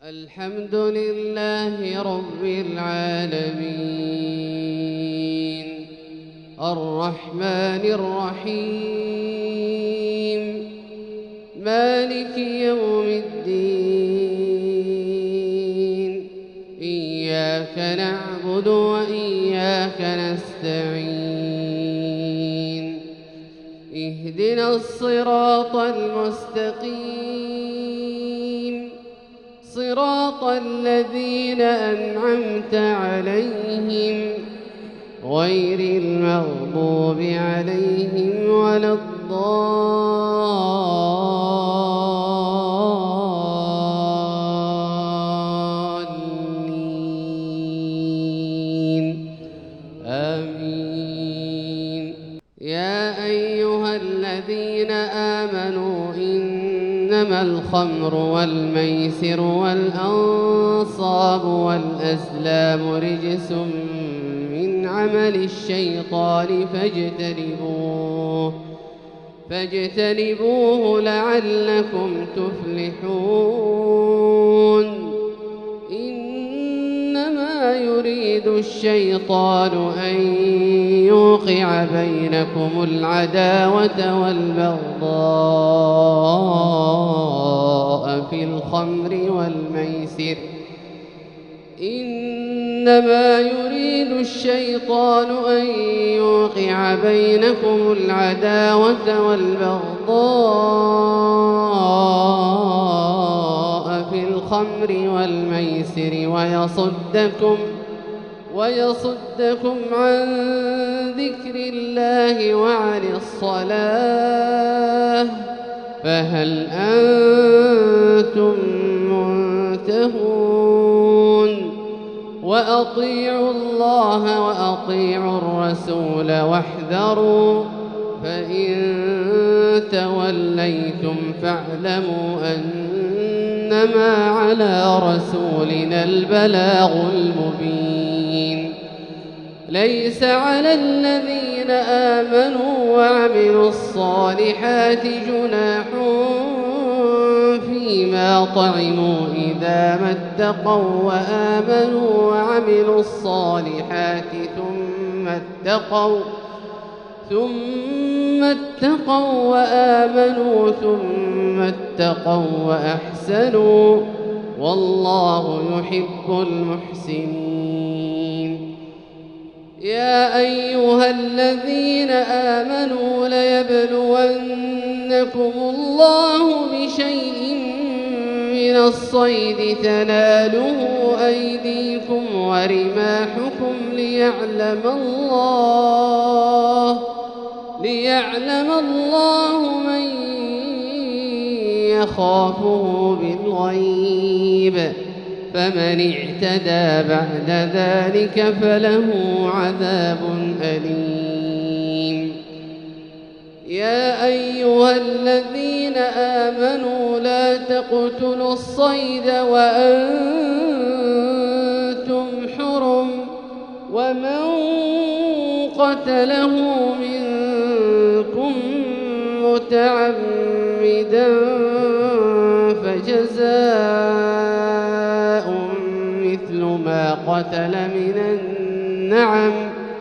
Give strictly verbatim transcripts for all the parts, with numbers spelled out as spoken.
الحمد لله رب العالمين الرحمن الرحيم مالك يوم الدين إياك نعبد وإياك نستعين اهدنا الصراط المستقيم صراط الذين أنعمت عليهم غير المغضوب عليهم ولا الضالين آمين. يا أيها الذين آمنوا إنما الخمر والميسر والأنصاب والأزلام رجس من عمل الشيطان فاجتنبوه فاجتنبوه لعلكم تفلحون. إنما يريد الشيطان أن يوقع بينكم العداوة والبغضاء في الخمر والميسر إنما يريد الشيطان أن يوقع بينكم العداوة والبغضاء في الخمر والميسر ويصدكم ويصدكم عن ذكر الله وعن الصلاة فهل أنتم منتهون؟ وأطيعوا الله وأطيعوا الرسول واحذروا فإن توليتم فاعلموا أنما على رسولنا البلاغ المبين. ليس على الذين آمنوا وعملوا الصالحات جناح فيما طعموا إذا ما اتقوا وآمنوا وعملوا الصالحات ثم اتقوا ثم اتقوا وآمنوا ثم اتقوا وأحسنوا والله يحب المحسنين. يا أيها الذين آمنوا ليبلونكم الله بشيء من الصيد تناله أيديكم ورماحكم ليعلم الله ليعلم الله من يخافه بالغيب فمن اعتدى بعد ذلك فله عذاب أليم. يا أيها الذين آمنوا لا تقتلوا الصيد وأنتم حرم ومن قتله منكم متعمدا فجزاء مثل ما قتل من النعم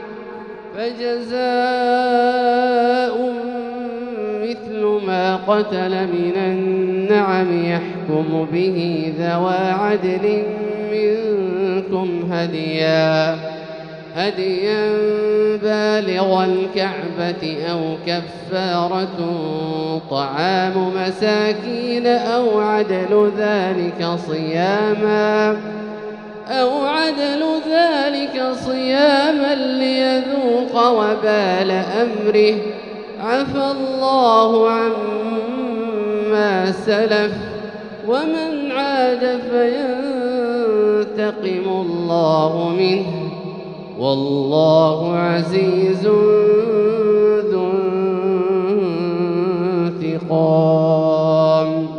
فجزاء مثل ما قتل من النعم يحكم به ذوى عدل منكم هديا هديا بالغ الكعبة أو كفارة طعام مساكين أو عدل ذلك صياما أو عدل ذلك صياما ليذوق وبال أمره عفى الله عما سلف ومن عاد فينتقم الله منه والله عزيز ذو انتقام.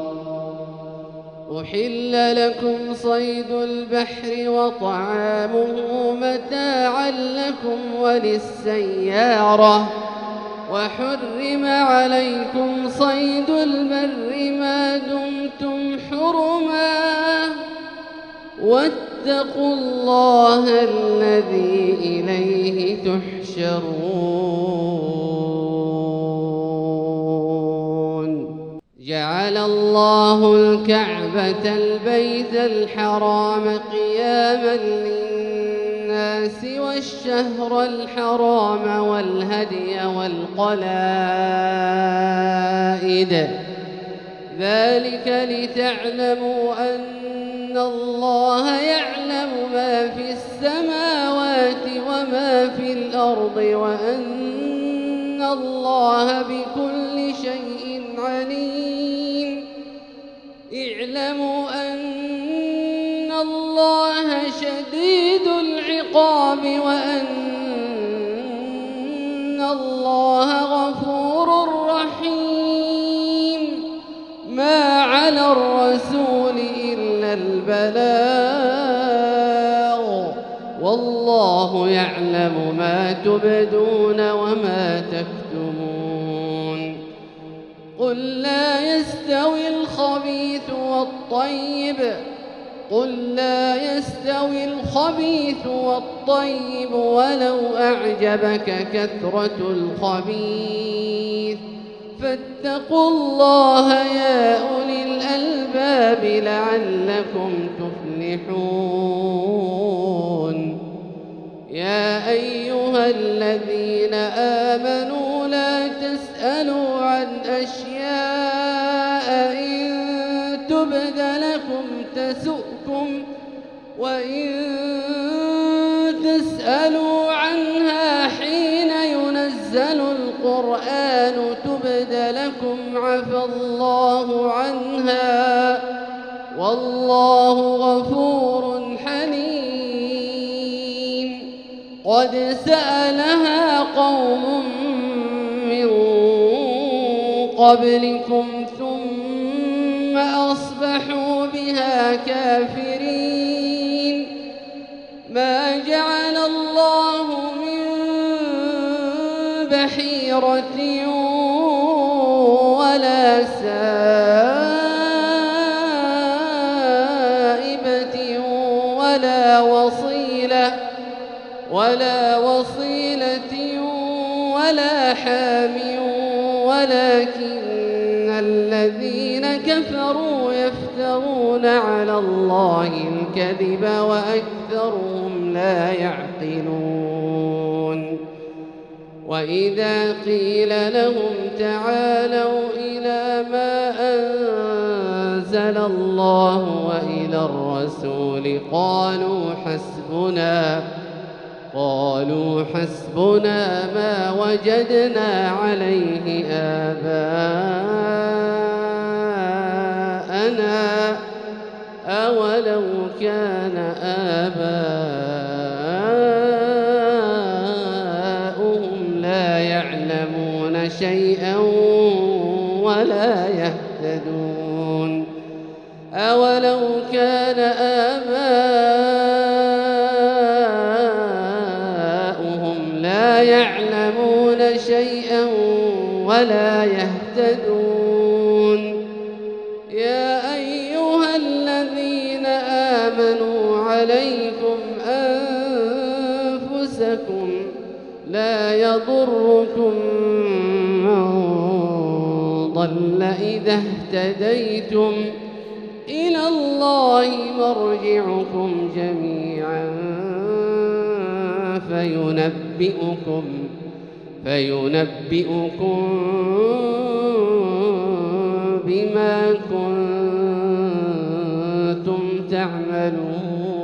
أحل لكم صيد البحر وطعامه متاعا لكم وللسيارة وحرم عليكم صيد البر ما دمتم حرما واتقوا الله الذي إليه تحشرون. جعل الله الكعبة البيت الحرام قياما للناس والشهر الحرام والهدي والقلائد، ذلك لتعلموا أن الله يعلم ما في السماوات وما في الأرض وأن الله بكل شيء عليم. اعلموا أن الله شديد العقاب وأن الله غفور رحيم. ما على الرسول إلا البلاغ، والله يعلم ما تبدون وما تكتمون. قل لا يستوي الخبيث والطيب قل لا يستوي الخبيث والطيب ولو أعجبك كثرة الخبيث، فاتقوا الله يا أولي الألباب لعلكم تفلحون. يا أيها الذين آمنوا لا تسألوا عن أشياء إن تبد لكم تسؤكم، وإن تسألوا عنها حين ينزل القرآن تبد لكم عفى الله عنها، والله غفور حليم. قد سألها قوم من قبلكم ثم أصبحوا بها كافرين. ما جعل الله من بحيرة ولا سائبة ولا وصيلة ولا وصيلة ولا حام، ولكن الذين كفروا يفترون على الله الكذب وأكثرهم لا يعقلون. وإذا قيل لهم تعالوا إلى ما أنزل الله وإلى الرسول قالوا حسبنا قالوا حسبنا ما وجدنا عليه آباءنا أولو كان آباؤهم لا يعلمون شيئا ولا يهتدون. أولو كان آباؤهم لا يعلمون شيئا ولا يهتدون. يا أيها الذين آمنوا عليكم أنفسكم لا يضركم من ضل إذا اهتديتم، إلى الله مرجعكم جميعا فينبئكم فينبئكم بما كنتم تعملون.